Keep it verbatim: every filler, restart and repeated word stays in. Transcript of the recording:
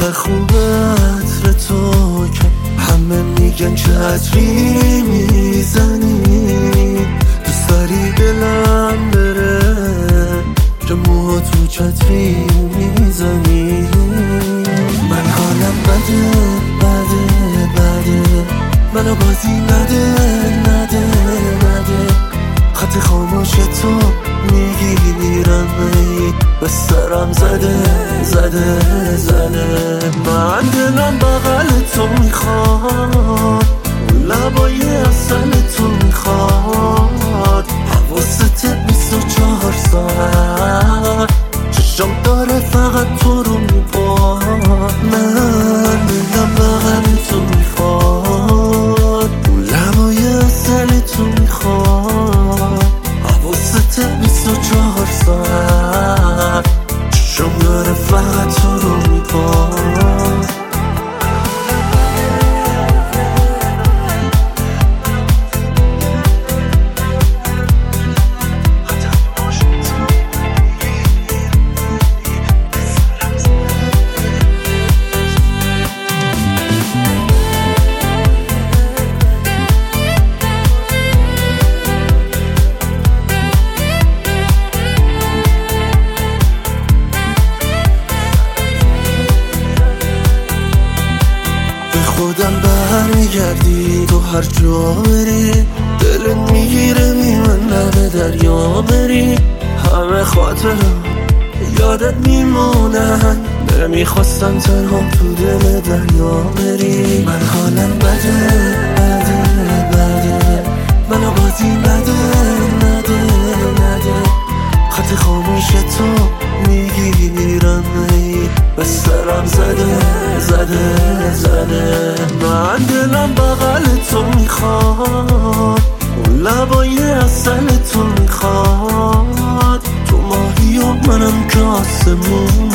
چقدر خوبه عطر تو که همه میگن چه عطری میزنی. دوست داری دلم بره که موها تو چتری میزنی. من حالم بده بده بده منو بازی نده نده نده. خط خاموش تو میگیرم ای به سرم زده زده زده. من دلم بغل تو میخواد لبای اصل تو میخواد. حواست بیست و چهار ساعت چشم داره فقط تو رو میباد. من دلم بغل تو میخواد لبای اصل تو میخواد. حواست بیست و چهار ساعت چشم داره فقط تو رو میباد. خودم برمیگردی تو هر جا بری. دلت میگیره میمونه به دریا بری. همه خاطرم یادت میمونن نمیخواستم تنها تو دل دریا بری. من حالم بده بده بده منو بازی نده نده نده. خط خاموش تو میگیرم ای به سرم زده زده زده. من دلم بغل تو میخواد لبای اصل تو میخواد. تو ماهی و منم که آسمون.